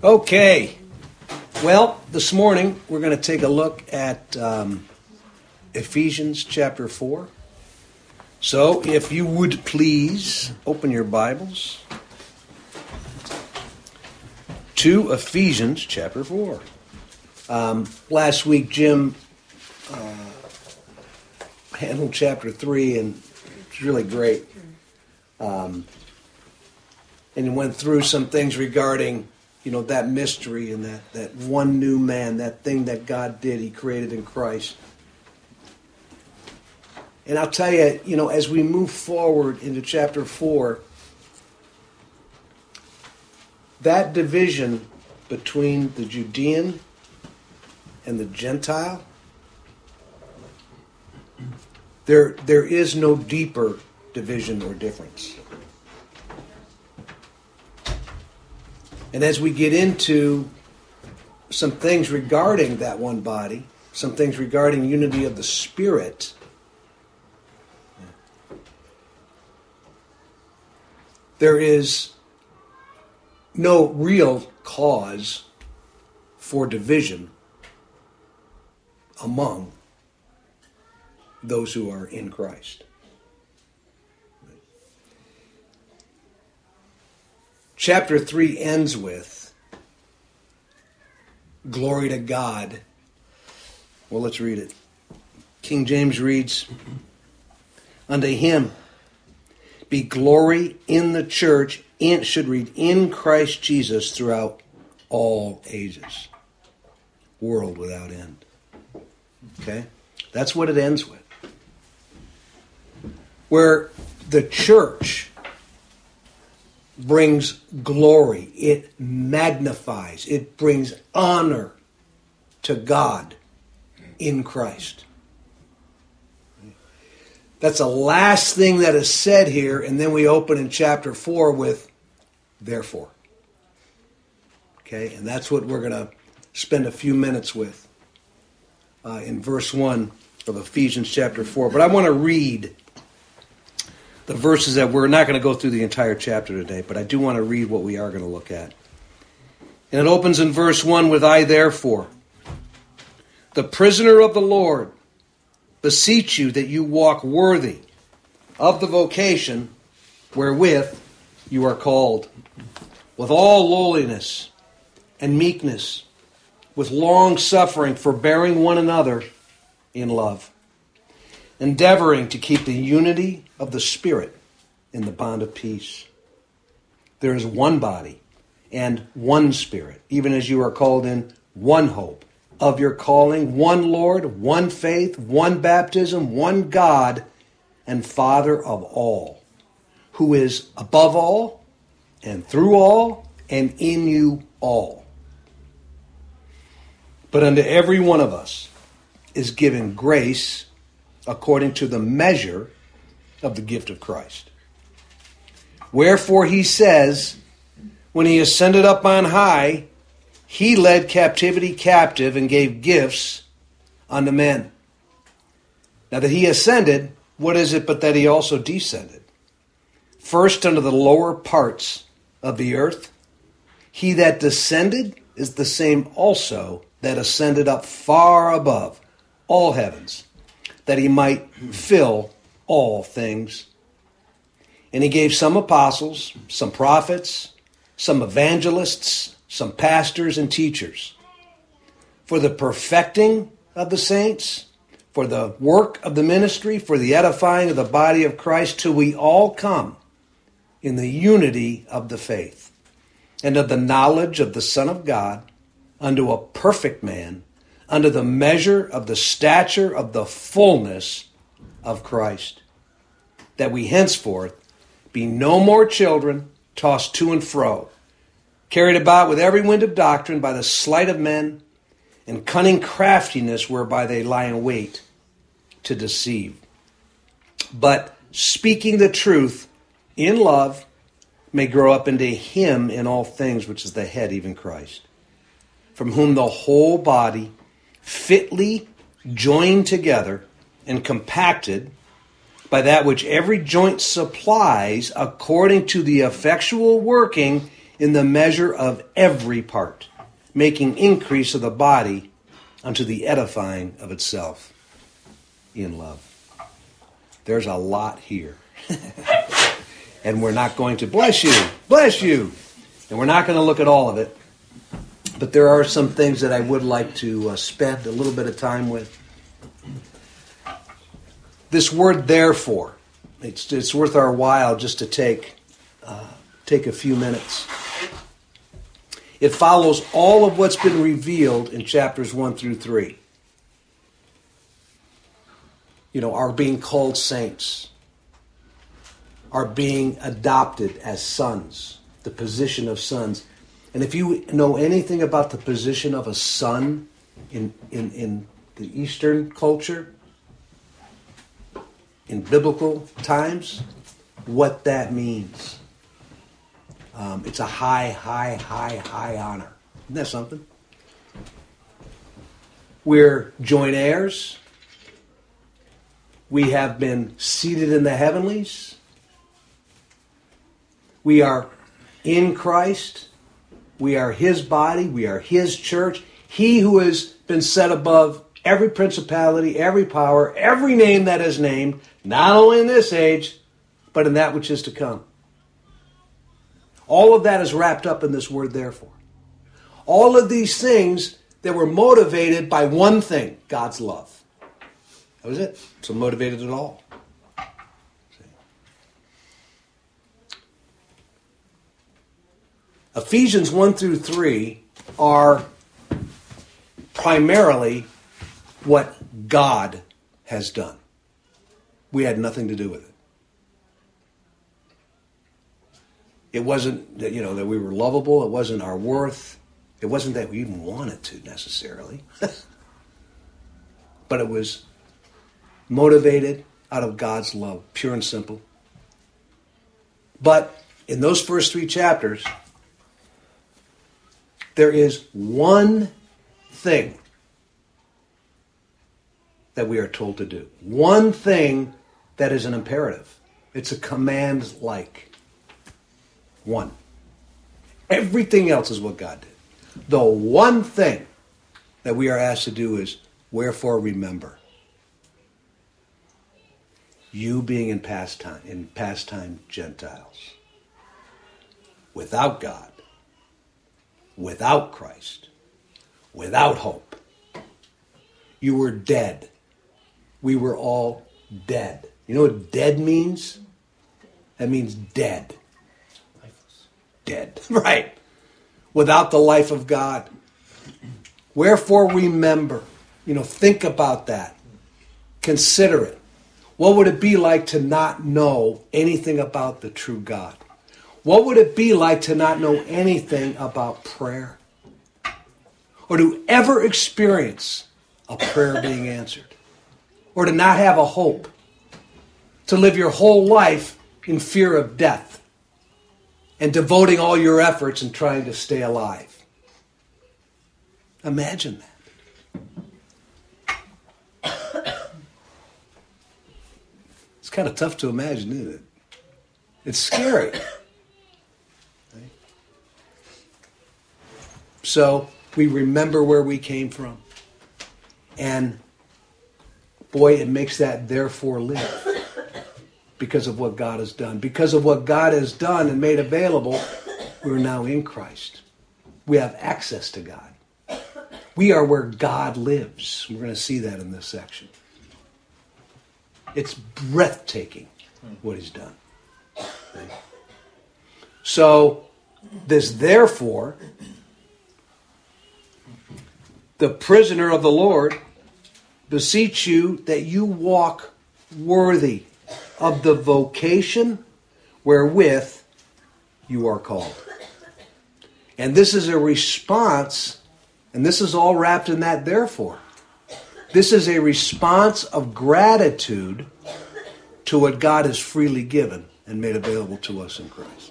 Okay, well, this morning we're going to take a look at Ephesians chapter 4. So, if you would please open your Bibles to Ephesians chapter 4. Last week, Jim handled chapter 3, and it's really great. And he went through some things regarding that mystery and that one new man, that thing that God did, He created in Christ. And I'll tell you, as we move forward into chapter 4, that division between the Judean and the Gentile, there is no deeper division or difference. And as we get into some things regarding that one body, some things regarding unity of the Spirit, there is no real cause for division among those who are in Christ. Chapter 3 ends with, glory to God. Well, let's read it. King James reads, unto Him be glory in the church, should read, in Christ Jesus throughout all ages. World without end. Okay? That's what it ends with. Where the church brings glory, it magnifies, it brings honor to God in Christ. That's the last thing that is said here, and then we open in chapter 4 with therefore. Okay, and that's what we're going to spend a few minutes with in verse 1 of Ephesians chapter 4. But I want to read the verses that we're not going to go through the entire chapter today, but I do want to read what we are going to look at. And it opens in verse 1 with, I therefore, the prisoner of the Lord, beseech you that you walk worthy of the vocation wherewith you are called, with all lowliness and meekness, with long suffering, forbearing one another in love, endeavoring to keep the unity of the Spirit in the bond of peace. There is one body and one Spirit, even as you are called in one hope of your calling, one Lord, one faith, one baptism, one God and Father of all, who is above all and through all and in you all. But unto every one of us is given grace according to the measure of the gift of Christ. Wherefore he says, when he ascended up on high, he led captivity captive and gave gifts unto men. Now that he ascended, what is it but that he also descended? First unto the lower parts of the earth. He that descended is the same also that ascended up far above all heavens, that he might fill all things. And he gave some apostles, some prophets, some evangelists, some pastors and teachers, for the perfecting of the saints, for the work of the ministry, for the edifying of the body of Christ, till we all come in the unity of the faith, and of the knowledge of the Son of God, unto a perfect man, unto the measure of the stature of the fullness of Christ, that we henceforth be no more children, tossed to and fro, carried about with every wind of doctrine by the sleight of men, and cunning craftiness whereby they lie in wait to deceive. But speaking the truth in love may grow up into him in all things, which is the head, even Christ, from whom the whole body, fitly joined together and compacted by that which every joint supplies, according to the effectual working in the measure of every part, making increase of the body unto the edifying of itself in love. There's a lot here. And we're not going to, bless you. And we're not going to look at all of it. But there are some things that I would like to spend a little bit of time with. This word therefore, it's worth our while just to take a few minutes. It follows all of what's been revealed in chapters 1 through 3. Our being called saints, our being adopted as sons, the position of sons. And if you know anything about the position of a son in the Eastern culture, in biblical times, what that means. It's a high honor. Isn't that something? We're joint heirs. We have been seated in the heavenlies. We are in Christ. We are His body. We are His church. He who has been set above every principality, every power, every name that is named, not only in this age, but in that which is to come. All of that is wrapped up in this word therefore. All of these things that were motivated by one thing, God's love. That was it. So motivated at all. Ephesians 1 through 3 are primarily what God has done. We had nothing to do with it. It wasn't that, that we were lovable. It wasn't our worth. It wasn't that we even wanted to necessarily. But it was motivated out of God's love, pure and simple. But in those first 3 chapters, there is one thing that we are told to do. One thing that is an imperative. It's a command like. One. Everything else is what God did. The one thing that we are asked to do is, wherefore remember. You being in pastime Gentiles. Without God. Without Christ. Without hope. You were dead. We were all dead. You know what dead means? That means dead. Lifeless. Dead. Right. Without the life of God. Wherefore remember. Think about that. Consider it. What would it be like to not know anything about the true God? What would it be like to not know anything about prayer? Or to ever experience a prayer being answered? Or to not have a hope? To live your whole life in fear of death and devoting all your efforts and trying to stay alive? Imagine that. It's kind of tough to imagine, isn't it? It's scary. So we remember where we came from. And boy, it makes that therefore live. Because of what God has done. Because of what God has done and made available, we're now in Christ. We have access to God. We are where God lives. We're going to see that in this section. It's breathtaking what He's done. So, this therefore, the prisoner of the Lord, beseech you that you walk worthy of the vocation wherewith you are called. And this is a response, and this is all wrapped in that therefore. This is a response of gratitude to what God has freely given and made available to us in Christ.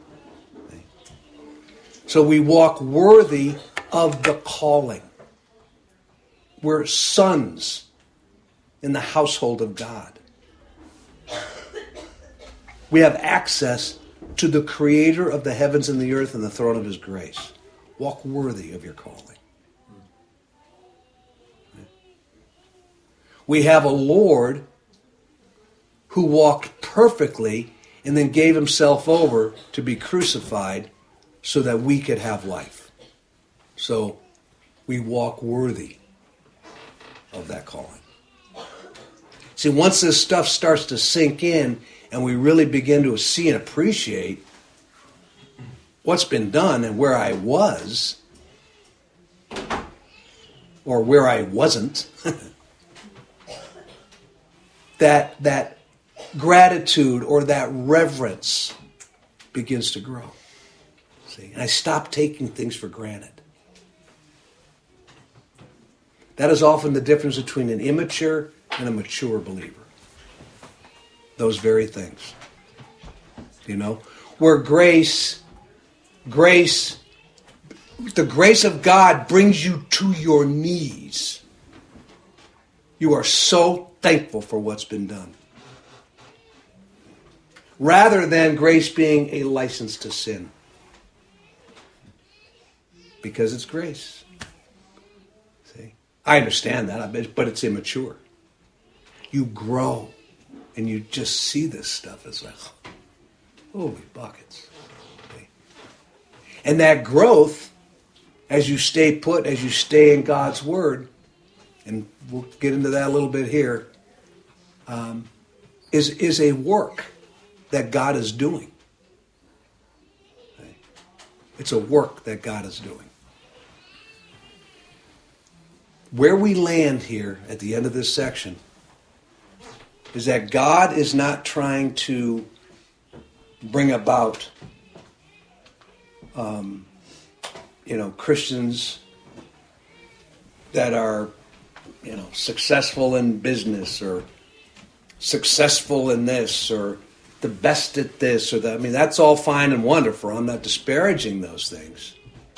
So we walk worthy of the calling. We're sons in the household of God. We have access to the Creator of the heavens and the earth and the throne of His grace. Walk worthy of your calling. We have a Lord who walked perfectly and then gave Himself over to be crucified so that we could have life. So we walk worthy of that calling. See, once this stuff starts to sink in and we really begin to see and appreciate what's been done and where I was, or where I wasn't, that gratitude or that reverence begins to grow. See, and I stop taking things for granted. That is often the difference between an immature and a mature believer. Those very things. You know, where grace, the grace of God brings you to your knees. You are so thankful for what's been done. Rather than grace being a license to sin. Because it's grace. See? I understand that, but it's immature. You grow and you just see this stuff as like, holy buckets. See? And that growth, as you stay put, as you stay in God's Word, and we'll get into that a little bit here, is a work that God is doing. It's a work that God is doing. Where we land here at the end of this section is that God is not trying to bring about, Christians that are, successful in business or successful in this or the best at this or that. I mean, that's all fine and wonderful. I'm not disparaging those things.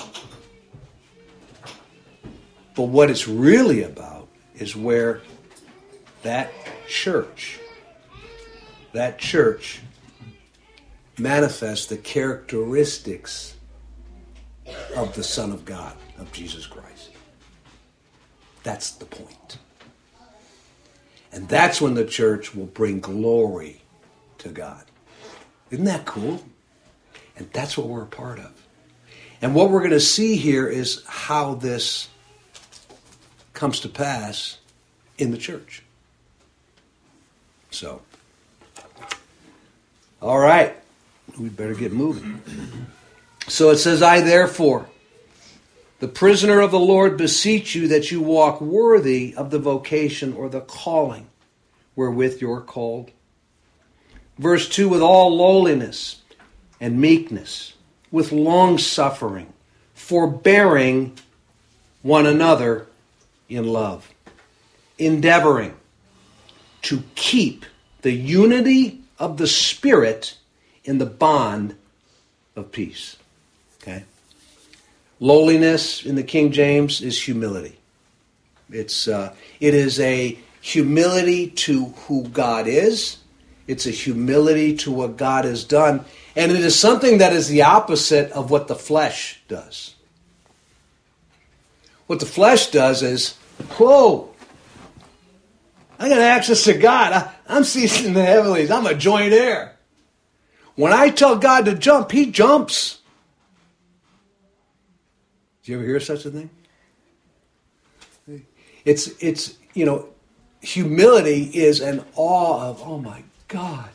But what it's really about is where that church manifests the characteristics of the Son of God, of Jesus Christ. That's the point. And that's when the church will bring glory to God. Isn't that cool? And that's what we're a part of. And what we're going to see here is how this comes to pass in the church. So, all right, we better get moving. So it says, I therefore, the prisoner of the Lord, beseech you that you walk worthy of the vocation or the calling wherewith you're called. Verse 2, with all lowliness and meekness, with long suffering, forbearing one another in love, endeavoring to keep the unity of the Spirit in the bond of peace. Okay? Lowliness in the King James is humility. It is a humility to who God is. It's a humility to what God has done. And it is something that is the opposite of what the flesh does. What the flesh does is, whoa, I got access to God. I'm seated in the heavenlies. I'm a joint heir. When I tell God to jump, He jumps. Did you ever hear such a thing? It's humility is an awe of, oh my God,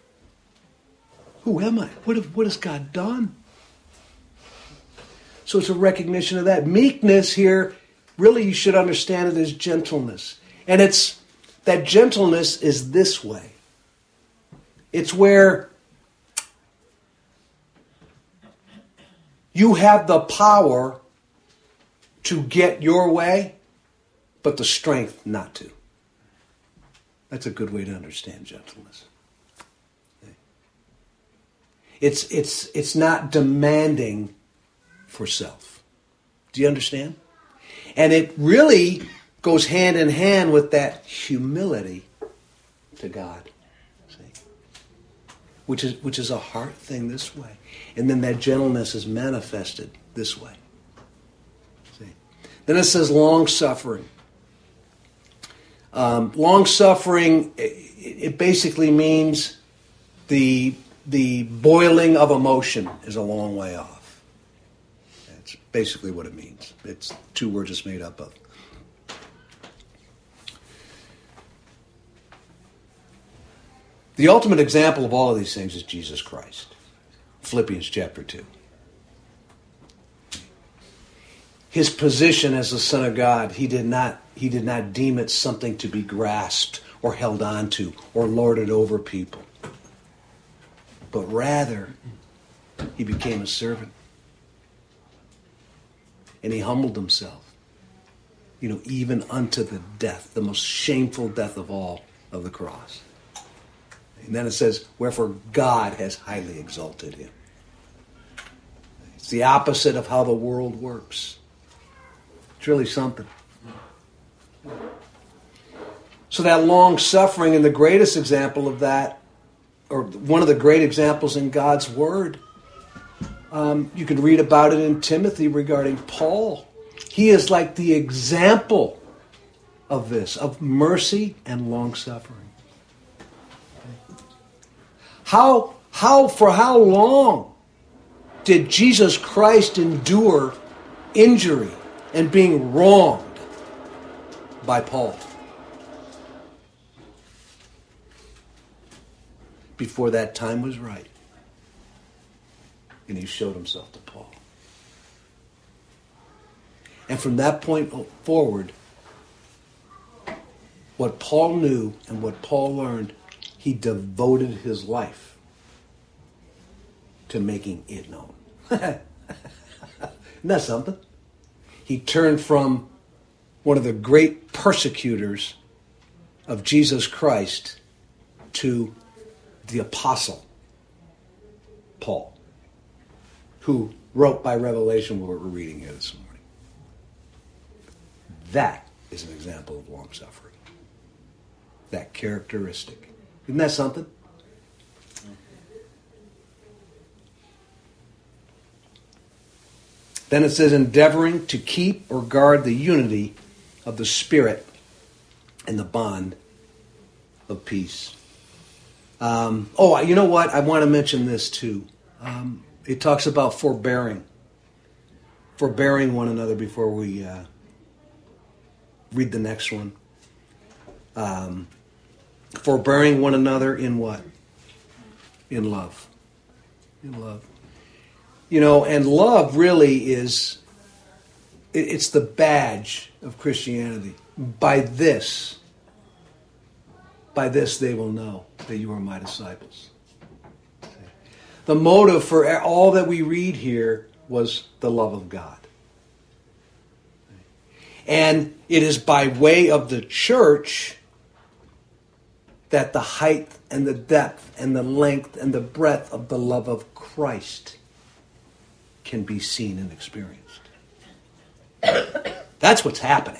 who am I? What has God done? So it's a recognition of that. Meekness here, really you should understand it as gentleness. And it's that gentleness is this way. It's where you have the power to get your way, but the strength not to. That's a good way to understand gentleness. It's not demanding for self. Do you understand? And it really goes hand in hand with that humility to God. See? which is a heart thing this way. And then that gentleness is manifested this way. See? Then it says long-suffering. Long-suffering, it basically means the boiling of emotion is a long way off. That's basically what it means. It's two words it's made up of. The ultimate example of all of these things is Jesus Christ. Philippians chapter 2. His position as the Son of God, he did not deem it something to be grasped or held on to or lorded over people. But rather, he became a servant. And he humbled himself. Even unto the death, the most shameful death of all, of the cross. And then it says, wherefore God has highly exalted him. It's the opposite of how the world works. It's really something. So that long suffering, and the greatest example of that, or one of the great examples in God's Word, you can read about it in Timothy regarding Paul. He is like the example of this, of mercy and long suffering. For how long did Jesus Christ endure injury and being wronged by Paul? Before that time was right. And he showed himself to Paul. And from that point forward, what Paul knew and what Paul learned, he devoted his life to making it known. Isn't that something? He turned from one of the great persecutors of Jesus Christ to the apostle Paul, who wrote by revelation what we're reading here this morning. That is an example of long suffering. That characteristic. Isn't that something? Then it says, endeavoring to keep or guard the unity of the Spirit and the bond of peace. You know what? I want to mention this too. It talks about forbearing one another before we read the next one. Forbearing one another in what? In love. In love. And love really is, it's the badge of Christianity. By this they will know that you are my disciples. The motive for all that we read here was the love of God. And it is by way of the church that the height and the depth and the length and the breadth of the love of Christ can be seen and experienced. That's what's happening.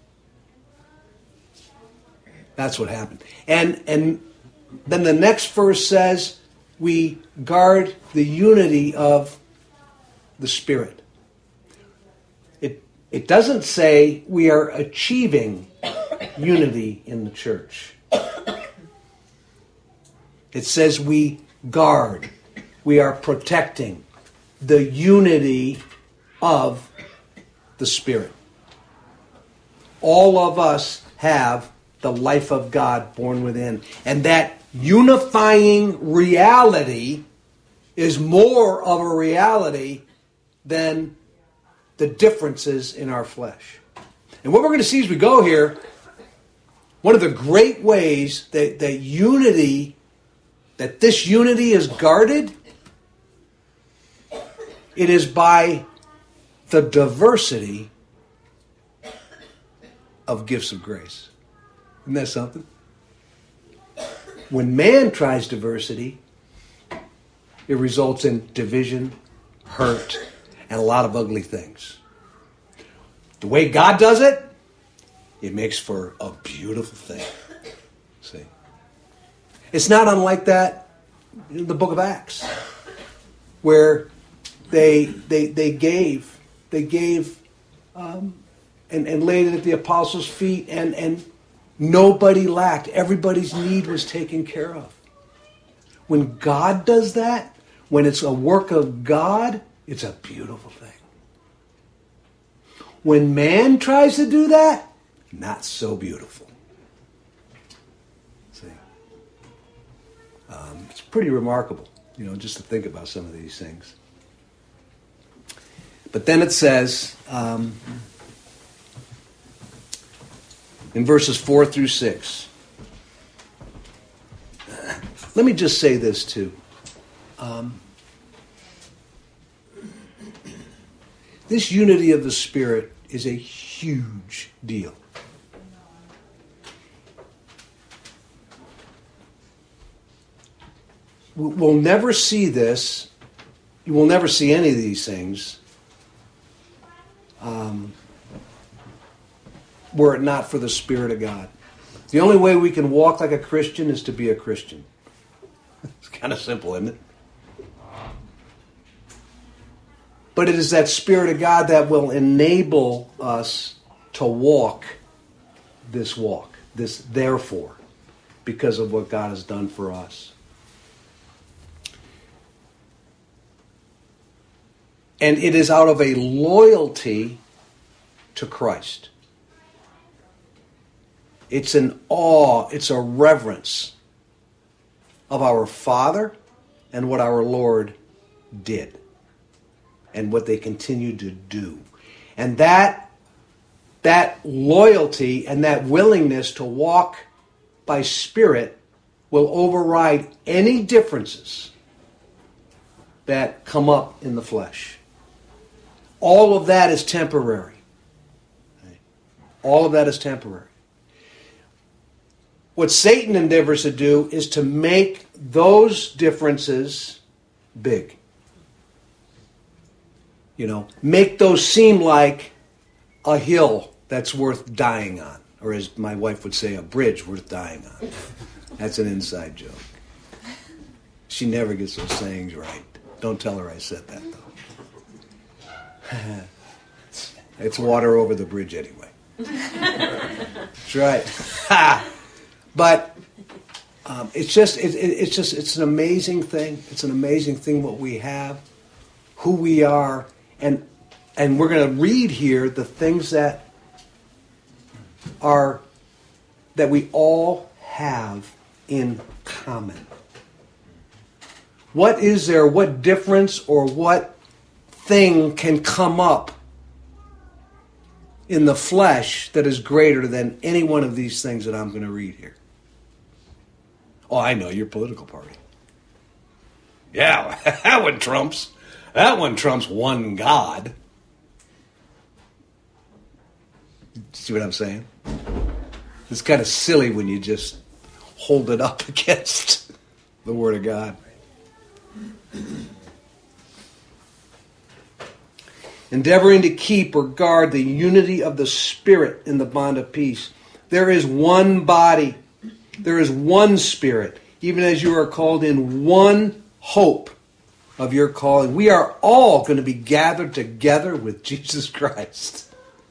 That's what happened. And then the next verse says, we guard the unity of the Spirit. It doesn't say we are achieving unity in the church. It says we guard, we are protecting the unity of the Spirit. All of us have the life of God born within. And that unifying reality is more of a reality than the differences in our flesh. And what we're going to see as we go here, one of the great ways that this unity is guarded, it is by the diversity of gifts of grace. Isn't that something? When man tries diversity, it results in division, hurt, and a lot of ugly things. The way God does it, it makes for a beautiful thing. See? It's not unlike that in the book of Acts, where they gave and laid it at the apostles' feet, and nobody lacked. Everybody's need was taken care of. When God does that, when it's a work of God, it's a beautiful thing. When man tries to do that, not so beautiful. See? It's pretty remarkable, just to think about some of these things. But then it says, in verses 4 through 6, let me just say this too. This unity of the Spirit is a huge deal. We'll never see this. You will never see any of these things were it not for the Spirit of God. The only way we can walk like a Christian is to be a Christian. It's kind of simple, isn't it? But it is that Spirit of God that will enable us to walk this therefore, because of what God has done for us. And it is out of a loyalty to Christ. It's an awe, it's a reverence of our Father and what our Lord did and what they continue to do. And that loyalty and that willingness to walk by Spirit will override any differences that come up in the flesh. All of that is temporary. All of that is temporary. What Satan endeavors to do is to make those differences big. Make those seem like a hill that's worth dying on. Or as my wife would say, a bridge worth dying on. That's an inside joke. She never gets those sayings right. Don't tell her I said that, though. It's water over the bridge anyway. That's right. But it's an amazing thing. It's an amazing thing what we have, who we are, and we're going to read here the things that we all have in common. What is there? What difference or what thing can come up in the flesh that is greater than any one of these things that I'm going to read here? Oh, I know, your political party. Yeah, that one trumps one God. See what I'm saying? It's kind of silly when you just hold it up against the Word of God. Endeavoring to keep or guard the unity of the Spirit in the bond of peace. There is one body. There is one Spirit, even as you are called in one hope of your calling. We are all going to be gathered together with Jesus Christ.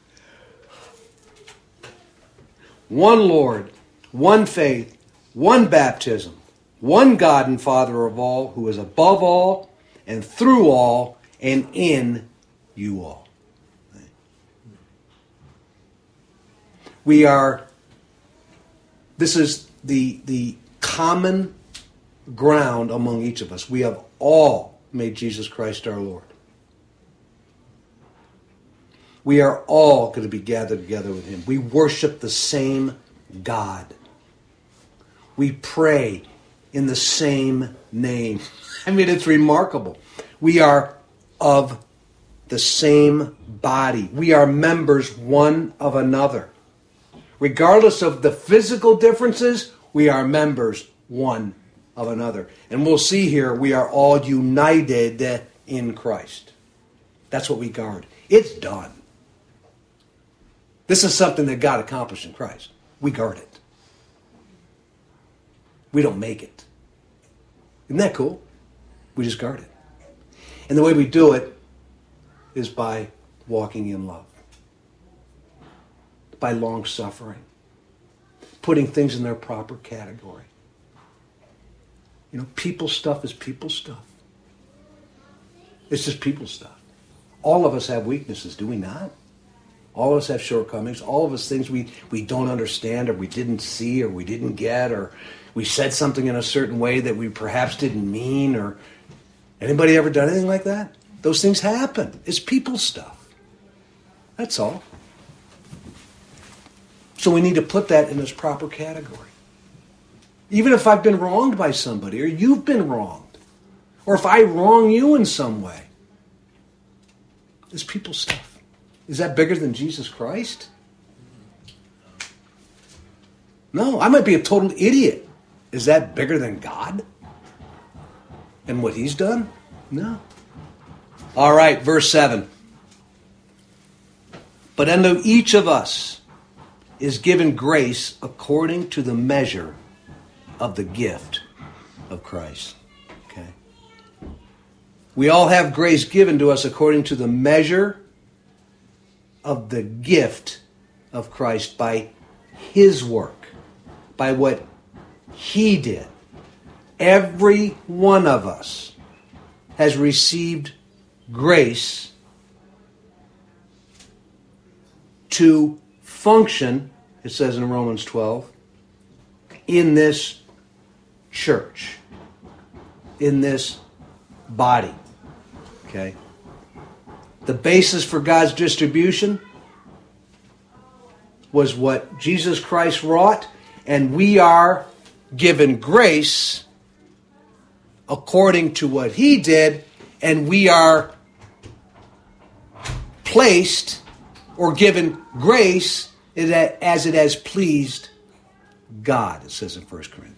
One Lord, one faith, one baptism, one God and Father of all, who is above all and through all and in you all. This is the common ground among each of us. We have all made Jesus Christ our Lord. We are all going to be gathered together with Him. We worship the same God. We pray in the same name. I mean, it's remarkable. We are of the same body. We are members one of another. Regardless of the physical differences, we are members one of another. And we'll see here, we are all united in Christ. That's what we guard. It's done. This is something that God accomplished in Christ. We guard it. We don't make it. Isn't that cool? We just guard it. And the way we do it is by walking in love. By long suffering. Putting things in their proper category. People stuff is people stuff. It's just people stuff. All of us have weaknesses, do we not? All of us have shortcomings. All of us things we don't understand, or we didn't see, or we didn't get, or we said something in a certain way that we perhaps didn't mean. Or anybody ever done anything like that? Those things happen. It's people stuff. That's all. So we need to put that in its proper category. Even if I've been wronged by somebody, or you've been wronged, or if I wrong you in some way, it's people stuff. Is that bigger than Jesus Christ? No, I might be a total idiot. Is that bigger than God? And what He's done? No. All right, verse 7. But unto each of us is given grace according to the measure of the gift of Christ. Okay. We all have grace given to us according to the measure of the gift of Christ by His work, by what He did. Every one of us has received grace to function, it says in Romans 12, in this church, in this body. Okay? The basis for God's distribution was what Jesus Christ wrought, and we are given grace according to what He did, and we are placed or given grace as it has pleased God, it says in 1 Corinthians.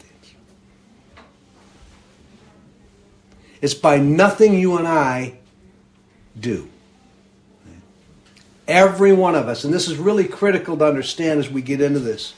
It's by nothing you and I do. Every one of us, and this is really critical to understand as we get into this.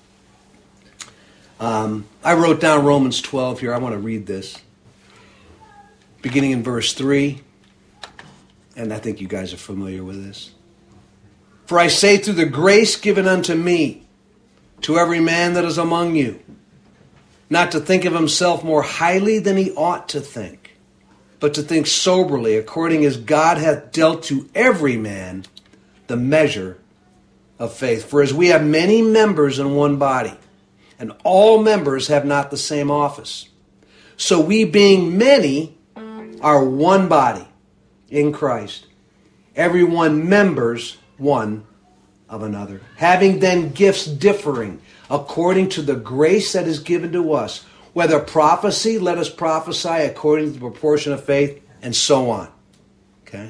I wrote down Romans 12 here. I want to read this. Beginning in verse 3. And I think you guys are familiar with this. For I say through the grace given unto me, to every man that is among you, not to think of himself more highly than he ought to think, but to think soberly, according as God hath dealt to every man the measure of faith. For as we have many members in one body, and all members have not the same office, so we being many are one body in Christ, every one members one of another, having then gifts differing according to the grace that is given to us, whether prophecy, let us prophesy according to the proportion of faith, and so on. Okay?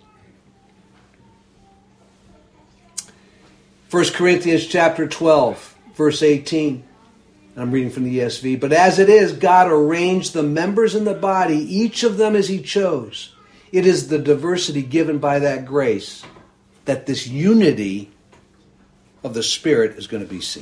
1 Corinthians chapter 12, verse 18. I'm reading from the ESV. But as it is, God arranged the members in the body, each of them as He chose. It is the diversity given by that grace that this unity of the Spirit is going to be seen.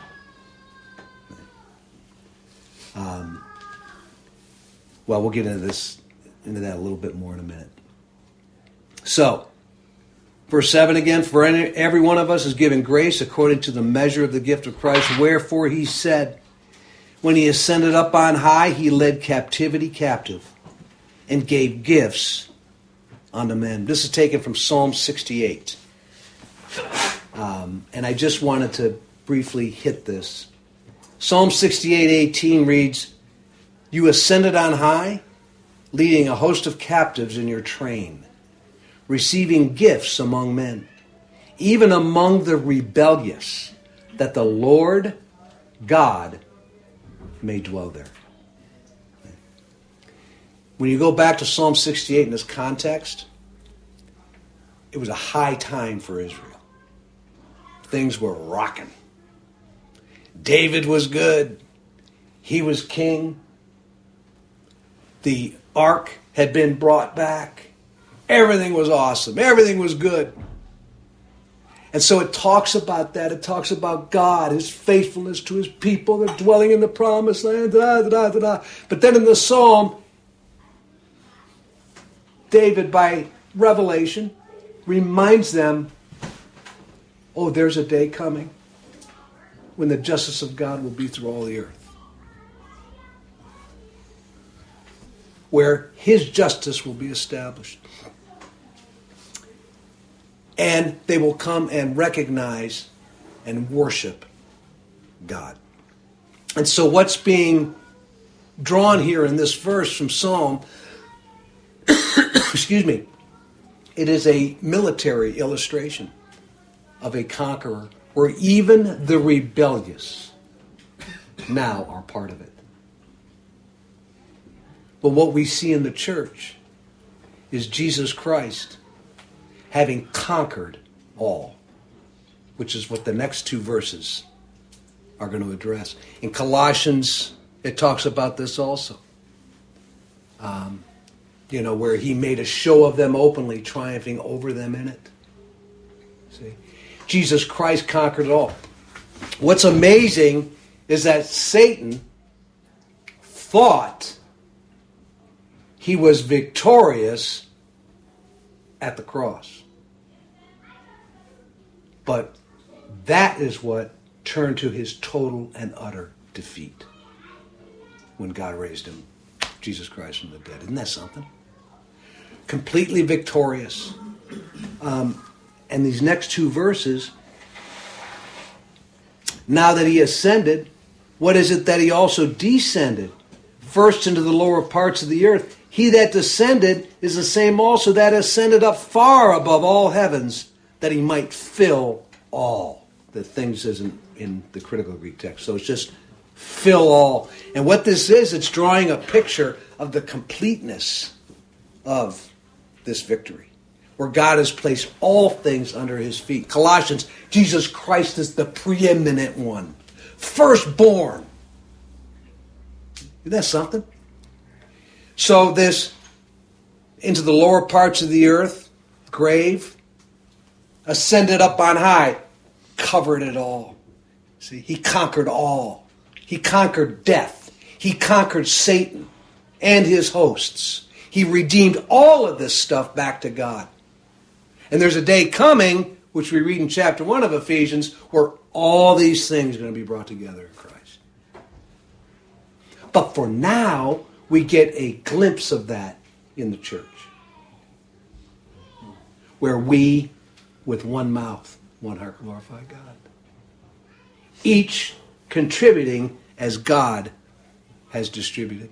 Well, we'll get into that a little bit more in a minute. So, verse 7 again, for every one of us is given grace according to the measure of the gift of Christ. Wherefore He said, when He ascended up on high, He led captivity captive and gave gifts unto men. This is taken from Psalm 68. And I just wanted to briefly hit this. Psalm 68:18 reads, you ascended on high, leading a host of captives in your train, receiving gifts among men, even among the rebellious, that the Lord God may dwell there. When you go back to Psalm 68 in this context, it was a high time for Israel. Things were rocking. David was good. He was king. The ark had been brought back. Everything was awesome. Everything was good. And so it talks about that. It talks about God, his faithfulness to his people. They're dwelling in the promised land. But then in the psalm, David, by revelation, reminds them, oh, there's a day coming when the justice of God will be through all the earth, where his justice will be established. And they will come and recognize and worship God. And so what's being drawn here in this verse from Psalm, excuse me, it is a military illustration of a conqueror where even the rebellious now are part of it. But what we see in the church is Jesus Christ having conquered all, which is what the next two verses are going to address. In Colossians, it talks about this also. Where he made a show of them openly, triumphing over them in it. See? Jesus Christ conquered it all. What's amazing is that Satan thought he was victorious at the cross. But that is what turned to his total and utter defeat when God raised him, Jesus Christ, from the dead. Isn't that something? Completely victorious. And these next two verses, now that he ascended, what is it that he also descended? First into the lower parts of the earth. He that descended is the same also that ascended up far above all heavens, that he might fill all. The things isn't in the critical Greek text. So it's just fill all. And what this is, it's drawing a picture of the completeness of this victory, where God has placed all things under his feet. Colossians, Jesus Christ is the preeminent one. Firstborn. Isn't that something? So this, into the lower parts of the earth, grave, ascended up on high, covered it all. See, he conquered all. He conquered death. He conquered Satan and his hosts. He redeemed all of this stuff back to God. And there's a day coming, which we read in chapter 1 of Ephesians, where all these things are going to be brought together in Christ. But for now, we get a glimpse of that in the church, where we, with one mouth, one heart, glorify God. Each contributing as God has distributed.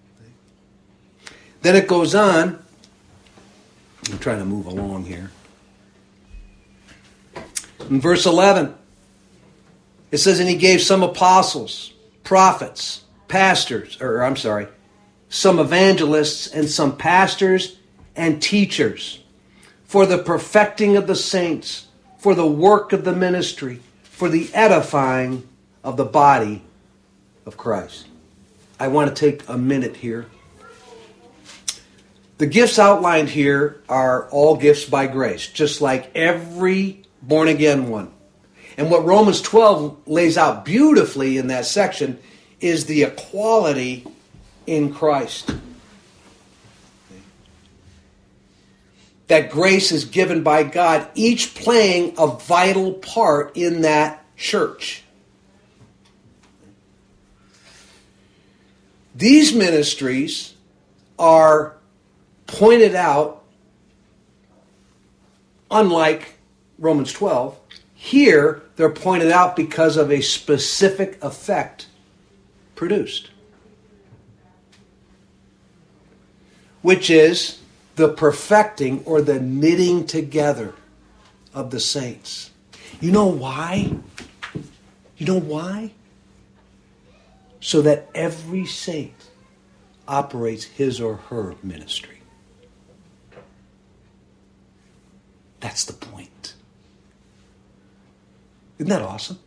Then it goes on. I'm trying to move along here. In verse 11, it says, and he gave some apostles, prophets, some evangelists and some pastors and teachers for the perfecting of the saints, for the work of the ministry, for the edifying of the body of Christ. I want to take a minute here. The gifts outlined here are all gifts by grace, just like every born-again one. And what Romans 12 lays out beautifully in that section is the equality in Christ. That grace is given by God, each playing a vital part in that church. These ministries are pointed out, unlike Romans 12. Here, they're pointed out because of a specific effect produced, which is the perfecting or the knitting together of the saints. You know why? You know why? So that every saint operates his or her ministry. That's the point. Isn't that awesome?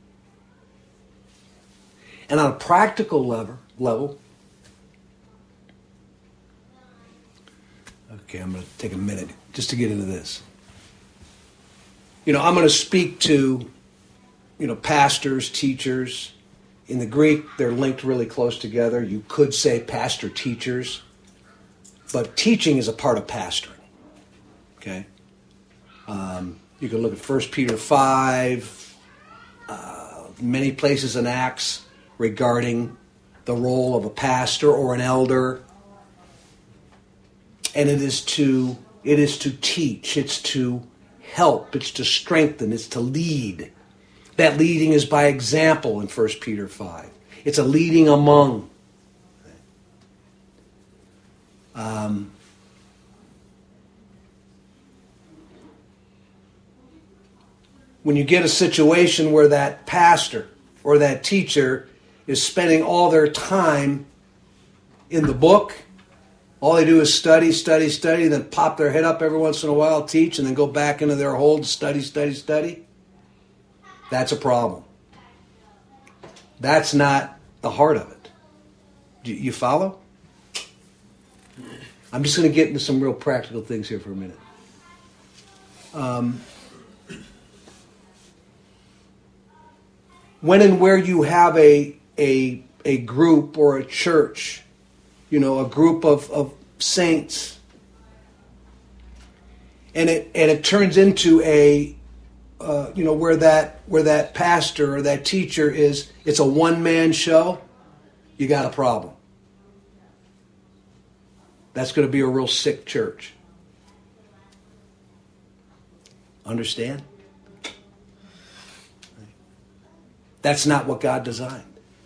And on a practical level, okay, I'm going to take a minute just to get into this. I'm going to speak to, pastors, teachers. In the Greek, they're linked really close together. You could say pastor teachers, but teaching is a part of pastoring. Okay? You can look at 1 Peter 5, many places in Acts regarding the role of a pastor or an elder. And it is to teach, it's to help, it's to strengthen, it's to lead. That leading is by example in 1 Peter 5. It's a leading among. When you get a situation where that pastor or that teacher is spending all their time in the book, all they do is study, then pop their head up every once in a while, teach, and then go back into their hole to study. That's a problem. That's not the heart of it. You follow? I'm just going to get into some real practical things here for a minute. When and where you have a group or a church, a group of saints, and it turns into where that pastor or that teacher it's a one-man show, you got a problem. That's going to be a real sick church. Understand? That's not what God designed.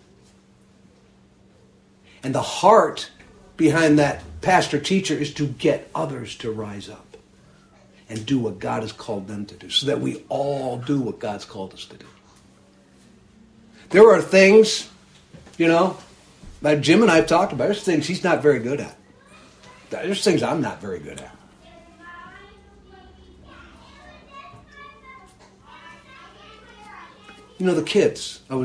And the heart behind that pastor-teacher is to get others to rise up and do what God has called them to do, so that we all do what God's called us to do. There are things, like Jim and I have talked about, there's things he's not very good at. There's things I'm not very good at. The kids. I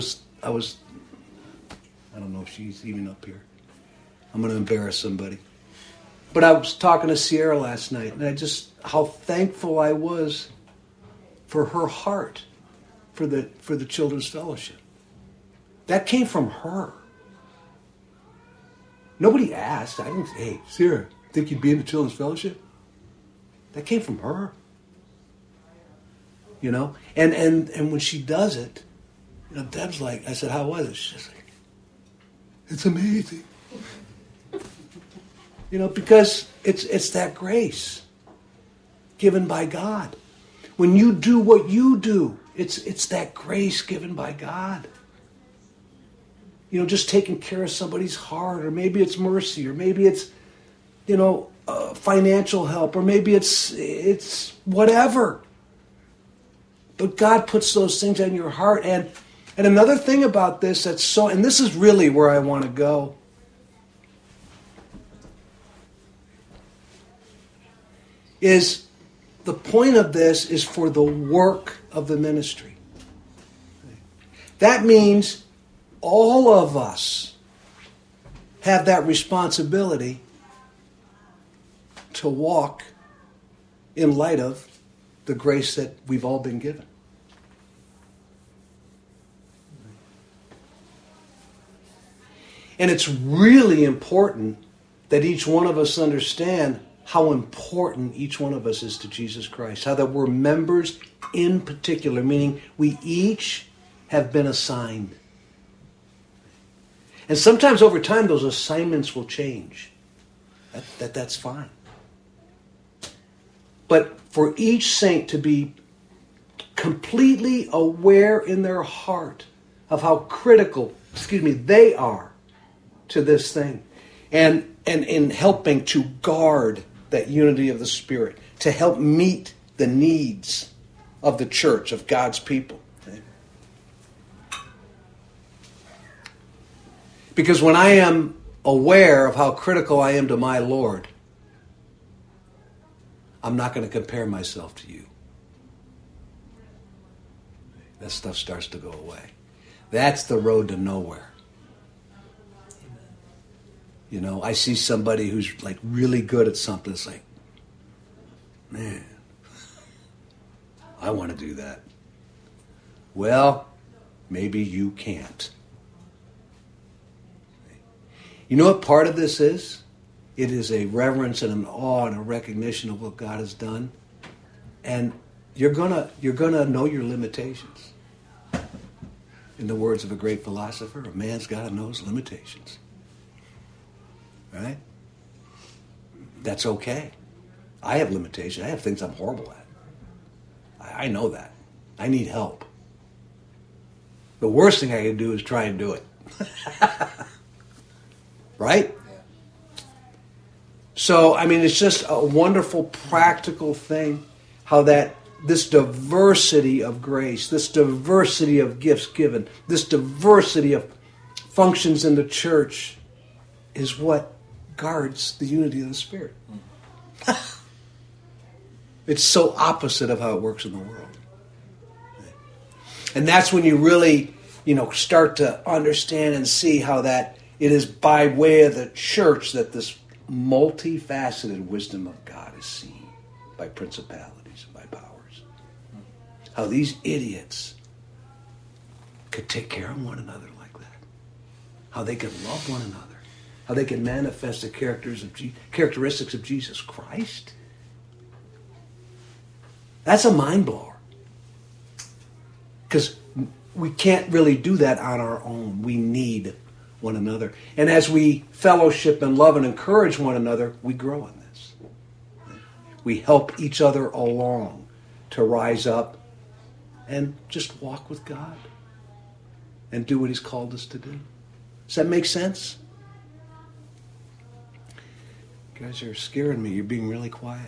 don't know if she's even up here. I'm going to embarrass somebody. But I was talking to Sierra last night, and how thankful I was for her heart for the Children's Fellowship. That came from her. Nobody asked. I didn't say, hey, Sierra, think you'd be in the Children's Fellowship? That came from her. And when she does it, Deb's like, I said, how was it? She's like, it's amazing. Because it's that grace given by God. When you do what you do, it's that grace given by God. Just taking care of somebody's heart, or maybe it's mercy, or maybe it's, financial help, or maybe it's whatever. But God puts those things in your heart. And another thing about this and this is really where I want to go. Is the point of this is for the work of the ministry. That means all of us have that responsibility to walk in light of the grace that we've all been given. And it's really important that each one of us understand how important each one of us is to Jesus Christ. How that we're members in particular, meaning we each have been assigned. And sometimes over time those assignments will change. That's fine. But for each saint to be completely aware in their heart of how critical, they are to this thing. And in helping to guard that unity of the Spirit, to help meet the needs of the church, of God's people. Okay? Because when I am aware of how critical I am to my Lord, I'm not going to compare myself to you. That stuff starts to go away. That's the road to nowhere. I see somebody who's like really good at something. It's like, man, I want to do that. Well, maybe you can't. You know what part of this is? It is a reverence and an awe and a recognition of what God has done. And you're gonna know your limitations. In the words of a great philosopher, a man's got to know his limitations. Right? That's okay. I have limitations. I have things I'm horrible at. I know that. I need help. The worst thing I can do is try and do it. Right? So, I mean, it's just a wonderful, practical thing how that this diversity of grace, this diversity of gifts given, this diversity of functions in the church is what guards the unity of the Spirit. It's so opposite of how it works in the world. And that's when you really, start to understand and see how that it is by way of the church that this multifaceted wisdom of God is seen by principalities and by powers. How these idiots could take care of one another like that. How they could love one another. How they can manifest the characteristics of Jesus Christ. That's a mind blower. Because we can't really do that on our own. We need one another. And as we fellowship and love and encourage one another, we grow in this. We help each other along to rise up and just walk with God and do what He's called us to do. Does that make sense? You guys are scaring me. You're being really quiet.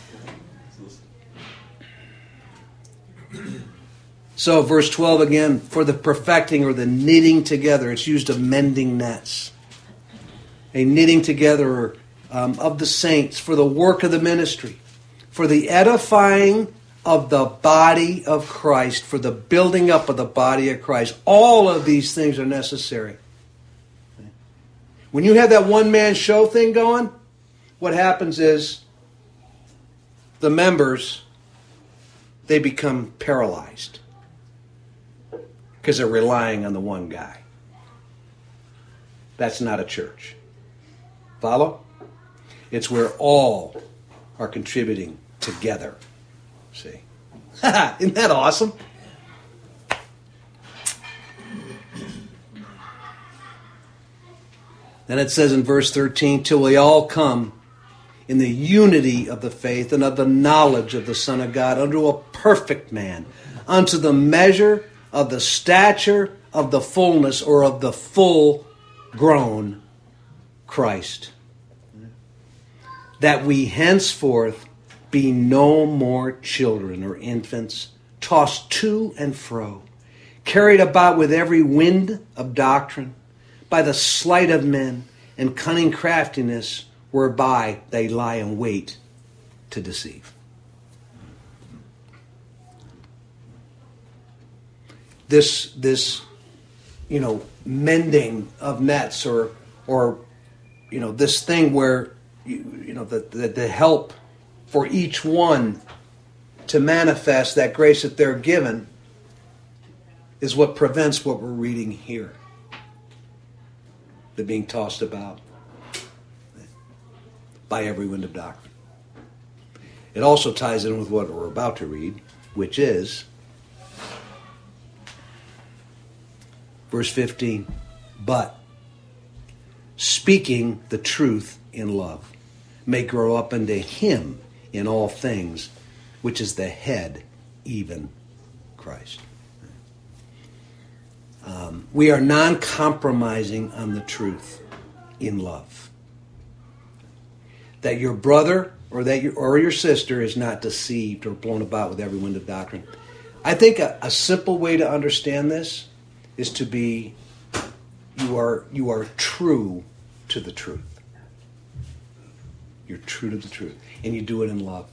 So, verse 12 again, for the perfecting or the knitting together. It's used of mending nets. A knitting together of the saints for the work of the ministry, for the edifying of the body of Christ, for the building up of the body of Christ. All of these things are necessary. When you have that one-man show thing going, what happens is the members, they become paralyzed because they're relying on the one guy. That's not a church. Follow? It's where all are contributing together. See? Isn't that awesome? Then it says in verse 13, till we all come in the unity of the faith and of the knowledge of the Son of God, unto a perfect man, unto the measure of the stature of the fullness or of the full grown Christ. That we henceforth be no more children or infants, tossed to and fro, carried about with every wind of doctrine, by the sleight of men and cunning craftiness, whereby they lie in wait to deceive. This mending of nets or this thing where the help for each one to manifest that grace that they're given is what prevents what we're reading here. The being tossed about by every wind of doctrine. It also ties in with what we're about to read, which is verse 15. But speaking the truth in love may grow up unto Him in all things, which is the head, even Christ. We are non-compromising on the truth in love. That your brother or your sister is not deceived or blown about with every wind of doctrine. I think a simple way to understand this is to be, you are true to the truth. You're true to the truth. And you do it in love.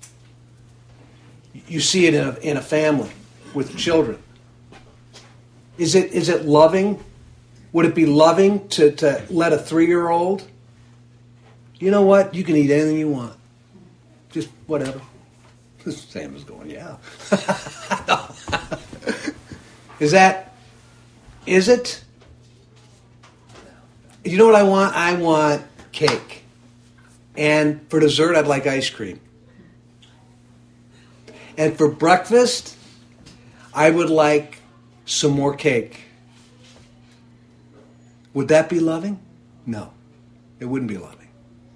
You see it in a family with children. Is it loving? Would it be loving to let a 3-year-old, you know what? You can eat anything you want. Just whatever. Sam is going, yeah. Is it? You know what I want? I want cake. And for dessert, I'd like ice cream. And for breakfast, I would like some more cake. Would that be loving? No, it wouldn't be loving.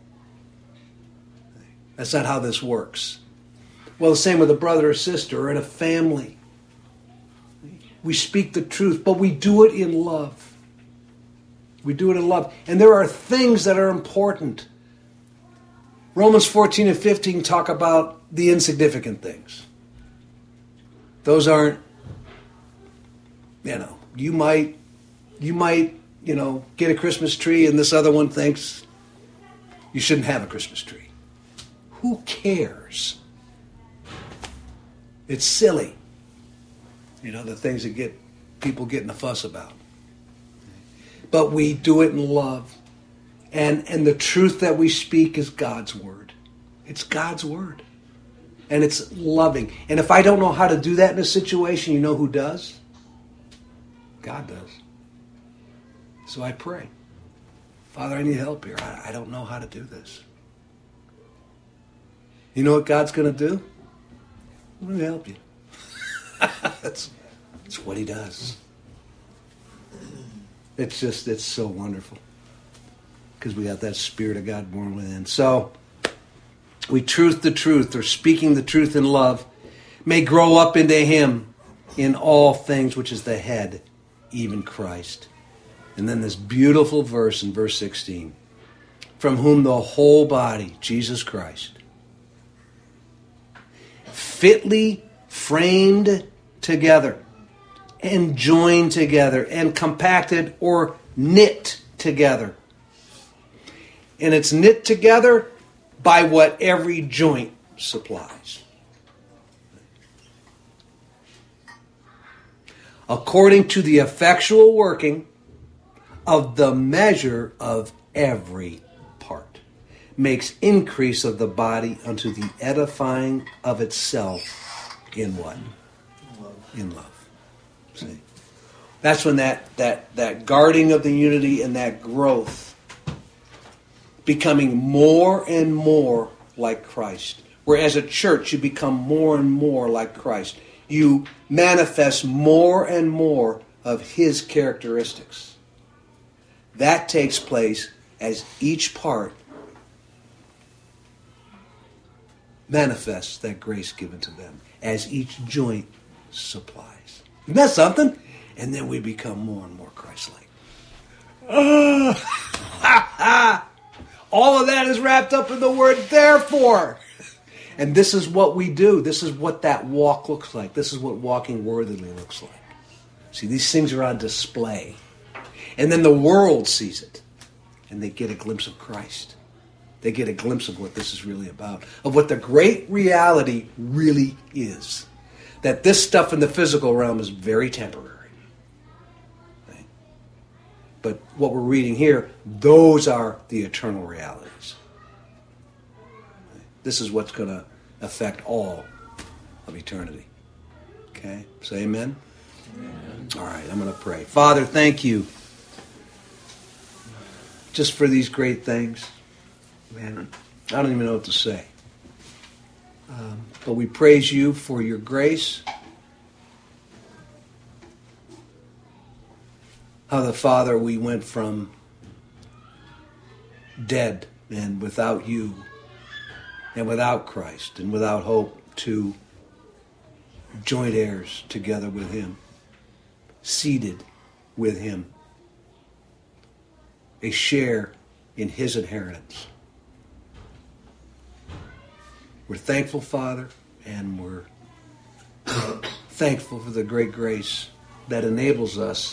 That's not how this works. Well, the same with a brother or sister or in a family. We speak the truth, but we do it in love. We do it in love. And there are things that are important. Romans 14 and 15 talk about the insignificant things. Those aren't, you might, get a Christmas tree and this other one thinks you shouldn't have a Christmas tree. Who cares? It's silly. The things that people get in a fuss about. But we do it in love. And the truth that we speak is God's word. It's God's word. And it's loving. And if I don't know how to do that in a situation, you know who does? God does. So I pray. Father, I need help here. I don't know how to do this. You know what God's going to do? I'm going to help you. That's what he does. It's so wonderful. Because we got that Spirit of God born within. So, we truth the truth, or speaking the truth in love, may grow up into him in all things, which is the head, even Christ. And then this beautiful verse in verse 16. From whom the whole body, Jesus Christ, fitly framed together and joined together and compacted or knit together. And it's knit together by what every joint supplies. According to the effectual working of the measure of every part, makes increase of the body unto the edifying of itself in what? In love. See? That's when that guarding of the unity and that growth, becoming more and more like Christ. Where as a church you become more and more like Christ. You manifest more and more of his characteristics. That takes place as each part manifests that grace given to them. As each joint supplies. Isn't that something? And then we become more and more Christ-like. All of that is wrapped up in the word therefore. And this is what we do. This is what that walk looks like. This is what walking worthily looks like. See, these things are on display. And then the world sees it. And they get a glimpse of Christ. They get a glimpse of what this is really about. Of what the great reality really is. That this stuff in the physical realm is very temporary. But what we're reading here, those are the eternal realities. This is what's going to affect all of eternity. Okay? So amen? Amen. All right, I'm going to pray. Father, thank you just for these great things. Man, I don't even know what to say. But we praise you for your grace. How the Father, we went from dead and without you and without Christ and without hope to joint heirs together with him, seated with him, a share in his inheritance. We're thankful, Father, and we're thankful for the great grace that enables us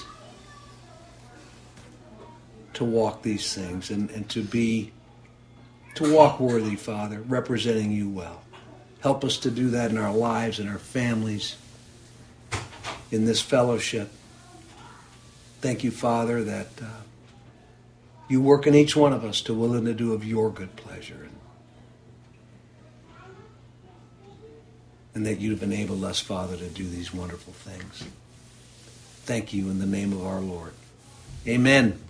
to walk these things and to walk worthy, Father, representing you well. Help us to do that in our lives, in our families, in this fellowship. Thank you, Father, that you work in each one of us to will and to do of your good pleasure. and that you've enabled us, Father, to do these wonderful things. Thank you in the name of our Lord. Amen.